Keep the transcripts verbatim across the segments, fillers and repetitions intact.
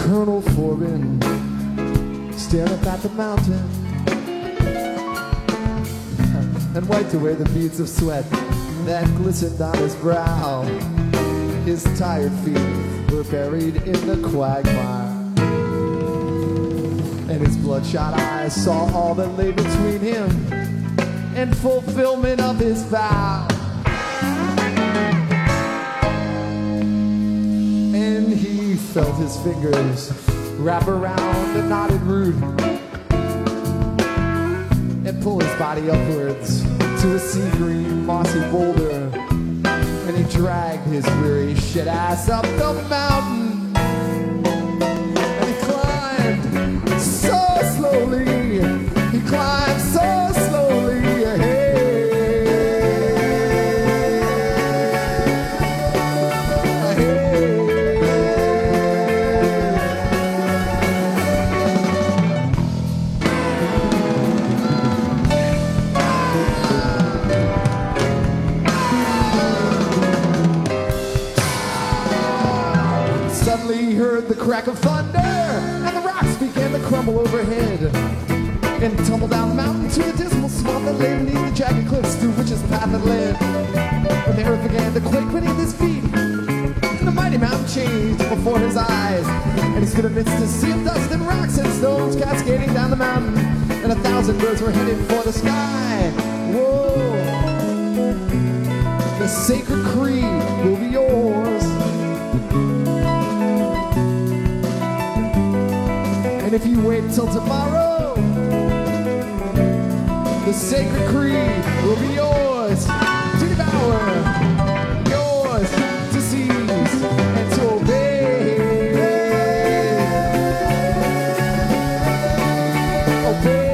Colonel Forbin stared up at the mountain and wiped away the beads of sweat that glistened on his brow. His tired feet were buried in the quagmire, and his bloodshot eyes saw all that lay between him and fulfillment of his vow. And he felt his fingers wrap around a knotted root and pull his body upwards to a sea green mossy boulder. And he dragged his weary shit ass up the mountain, and he climbed so slowly, he climbed so slowly, hey. Suddenly he heard the crack of thunder, and the rocks began to crumble overhead, and tumbled down the mountain to a dismal swamp that lay beneath the jagged cliffs through which his path had led. And the earth began to quake beneath his feet, and the mighty mountain changed before his eyes, and he stood amidst a sea of dust and rocks and stones cascading down the mountain, and a thousand birds were headed for the sky. Whoa! The sacred creed will be yours. And if you wait till tomorrow, the sacred creed will be yours to devour, yours to seize and to obey. Obey.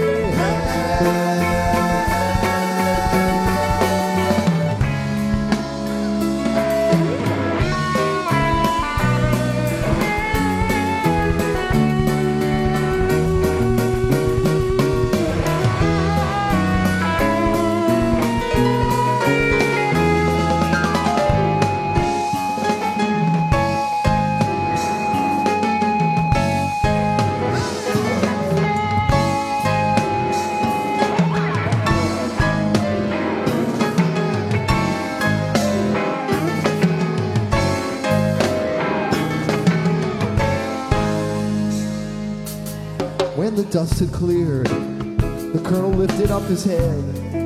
When the dust had cleared, the colonel lifted up his head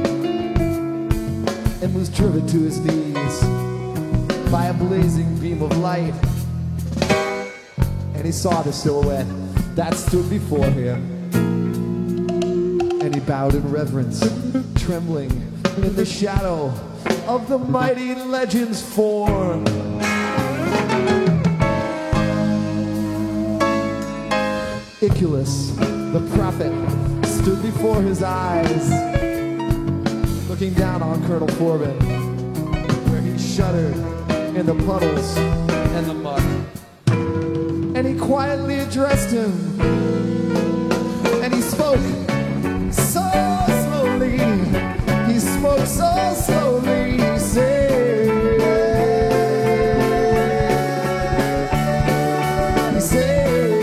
and was driven to his knees by a blazing beam of light. And he saw the silhouette that stood before him, and he bowed in reverence, trembling in the shadow of the mighty legend's form. Iculus, the prophet, stood before his eyes, looking down on Colonel Forbin, where he shuddered in the puddles and the mud. And he quietly addressed him, and he spoke so slowly, he spoke so slowly, he said, he said,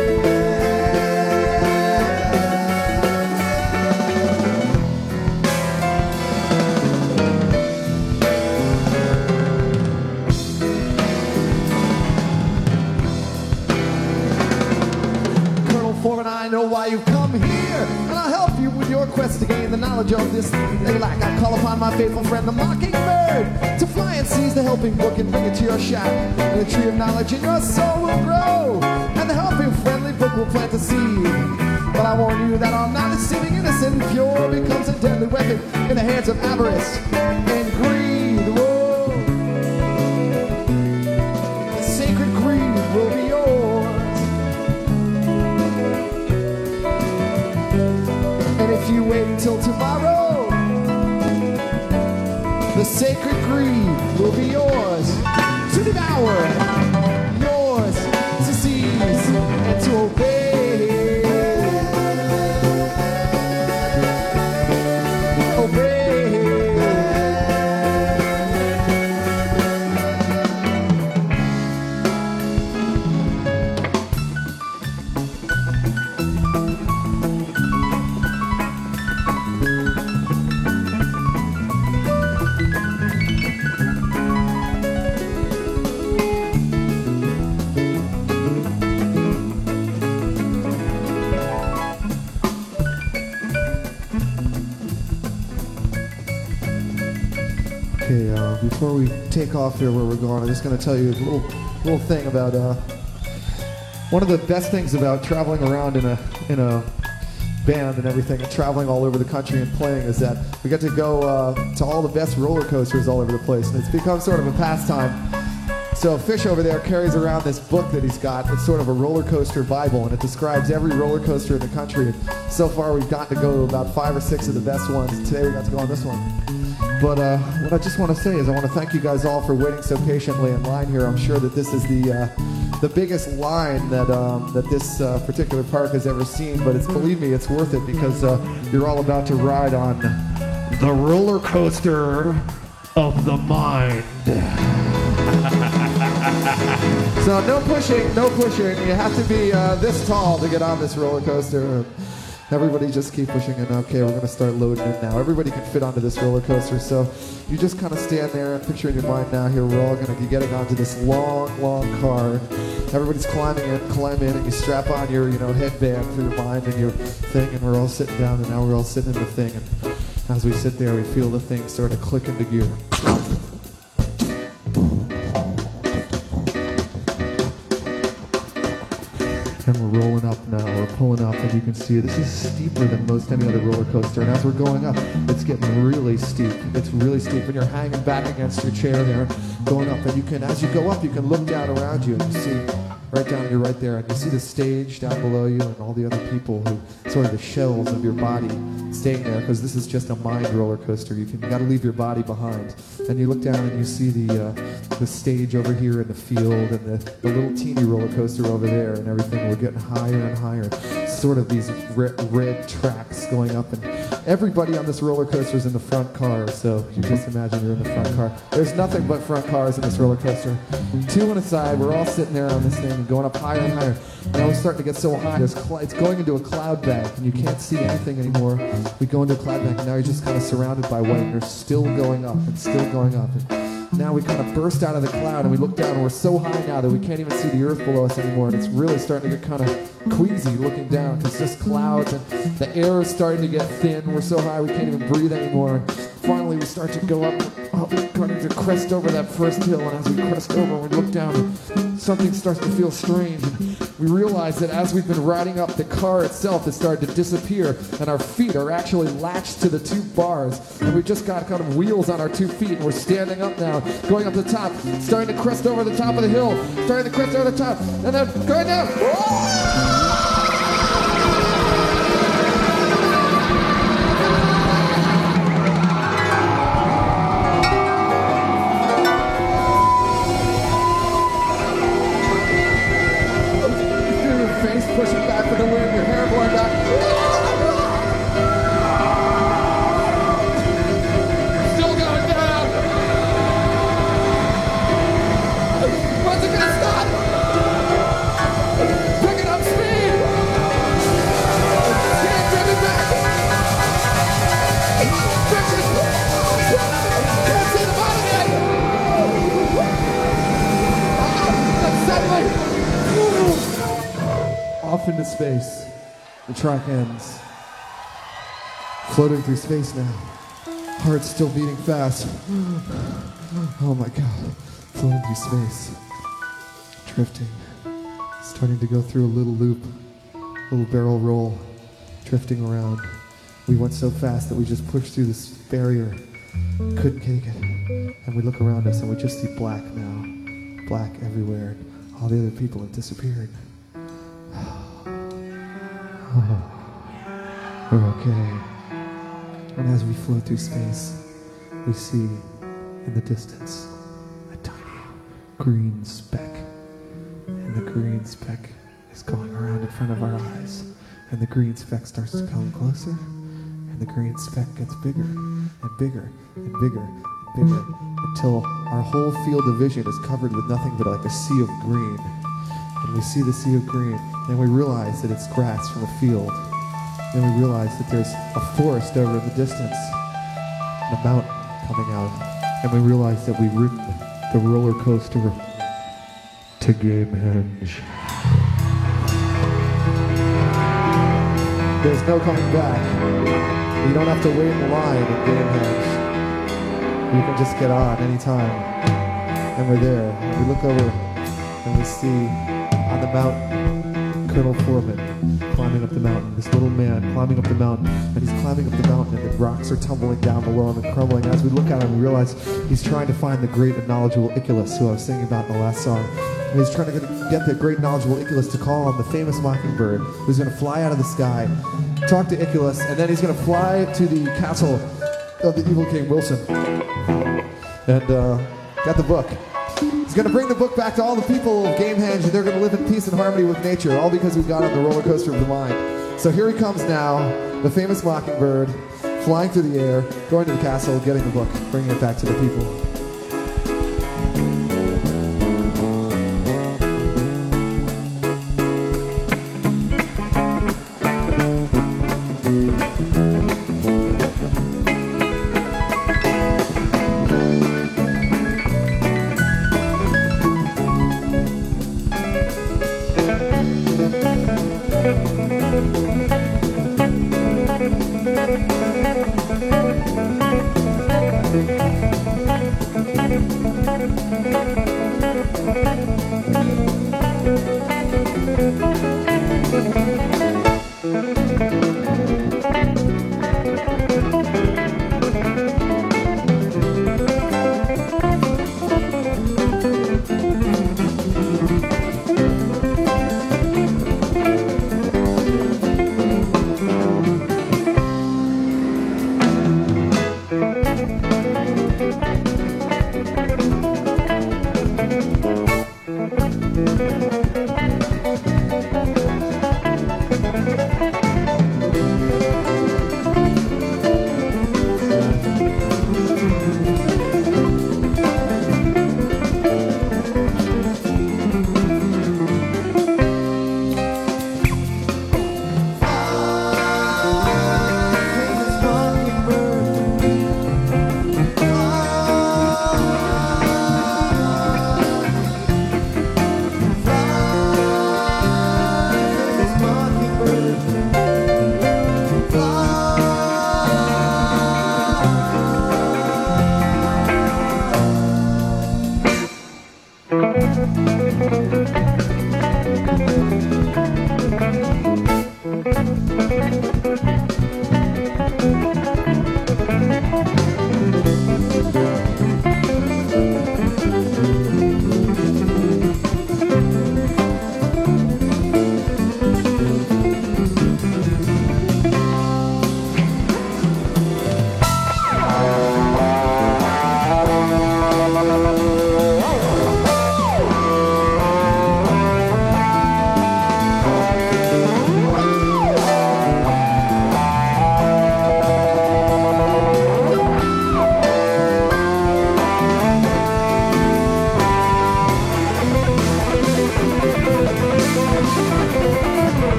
and I know why you've come here, and I'll help you with your quest to gain the knowledge of this thing that you lack. I call upon my faithful friend the mockingbird to fly and seize the helping book and bring it to your shack, and the tree of knowledge in your soul will grow, and the helping friendly book will plant a seed. But I warn you that our knowledge, seeming innocent and pure, becomes a deadly weapon in the hands of avarice and greed. Whoa. The sacred creed will be yours. If you wait till tomorrow, the sacred creed will be yours to devour, yours to seize and to obey. Obey. before we take off here where we're going, I'm just going to tell you a little little thing about uh, one of the best things about traveling around in a in a band and everything, and traveling all over the country and playing, is that we get to go uh, to all the best roller coasters all over the place, and it's become sort of a pastime. So Fish over there carries around this book that he's got. It's sort of a roller coaster Bible, and it describes every roller coaster in the country. And so far we've gotten to go to about five or six of the best ones. Today we got to go on this one. But uh, what I just want to say is I want to thank you guys all for waiting so patiently in line here. I'm sure that this is the uh, the biggest line that um, that this uh, particular park has ever seen. But it's, believe me, it's worth it, because uh, you're all about to ride on the roller coaster of the mind. So no pushing, no pushing. You have to be uh, this tall to get on this roller coaster. Everybody just keep pushing in. Okay, we're going to start loading in now. Everybody can fit onto this roller coaster, so you just kind of stand there and picture in your mind now, here we're all going to be getting onto this long, long car. Everybody's climbing in, climb in, and you strap on your, you know, headband for your mind and your thing, and we're all sitting down, and now we're all sitting in the thing, and as we sit there, we feel the thing sort of click into gear. And we're rolling up now, we're pulling up, and you can see this is steeper than most any other roller coaster, and as we're going up, it's getting really steep. It's really steep, and you're hanging back against your chair there, going up, and you can, as you go up, you can look down around you, and you see right down, you're right there, and you see the stage down below you, and all the other people who, sort of the shells of your body staying there, because this is just a mind roller coaster. You can, you got to leave your body behind, and you look down and you see the uh, the stage over here in the field, and the, the little teeny roller coaster over there, and everything. We're getting higher and higher, sort of these red, red tracks going up, and everybody on this roller coaster is in the front car, so you just imagine you're in the front car. There's nothing but front cars in this roller coaster. Two on a side, we're all sitting there on this thing and going up higher and higher. Now we're starting to get so high, there's cl- it's going into a cloud bank, and you can't see anything anymore. We go into a cloud bank, and now you're just kind of surrounded by white, and you're still going up and still going up. And now we kind of burst out of the cloud, and we look down, and we're so high now that we can't even see the earth below us anymore, and it's really starting to get kind of queasy looking down, because just clouds, and the air is starting to get thin. We're so high we can't even breathe anymore. And finally we start to go up, up starting to crest over that first hill, and as we crest over, we look down, and something starts to feel strange. We realize that as we've been riding up, the car itself has started to disappear, and our feet are actually latched to the two bars, and we've just got kind of wheels on our two feet, and we're standing up now, going up the top, starting to crest over the top of the hill, starting to crest over the top, and then going down. Pushing back with the wind, your hair blowing back. Still going down. When's it gonna stop? Picking up speed. Can't bring it back. Can't see the bottom yet. That's suddenly. Off into space, the track ends. Floating through space now. Heart's still beating fast. Oh my God. Floating through space. Drifting. Starting to go through a little loop. Little barrel roll. Drifting around. We went so fast that we just pushed through this barrier. Couldn't take it. And we look around us and we just see black now. Black everywhere. All the other people have disappeared. Oh, we're okay. And as we float through space, we see in the distance a tiny green speck. And the green speck is going around in front of our eyes. And the green speck starts to come closer. And the green speck gets bigger and bigger and bigger and bigger until our whole field of vision is covered with nothing but like a sea of green. And we see the sea of green, and we realize that it's grass from a field. Then we realize that there's a forest over in the distance, and a mountain coming out. And we realize that we've ridden the roller coaster to Gamehenge. There's no coming back. You don't have to wait in line at Gamehenge. You can just get on anytime. And we're there. We look over and we see on the mountain Colonel Foreman climbing up the mountain. This little man climbing up the mountain. And he's climbing up the mountain and the rocks are tumbling down below him and crumbling. As we look at him, we realize he's trying to find the great and knowledgeable Iculus, who I was singing about in the last song. And he's trying to get the great knowledgeable Iculus to call on the famous mockingbird, who's going to fly out of the sky, talk to Iculus, and then he's going to fly to the castle of the evil King Wilson. And uh, got the book. He's going to bring the book back to all the people of Gamehenge, and they're going to live in peace and harmony with nature, all because we've got on the roller coaster of the mind. So here he comes now, the famous mockingbird, flying through the air, going to the castle, getting the book, bringing it back to the people.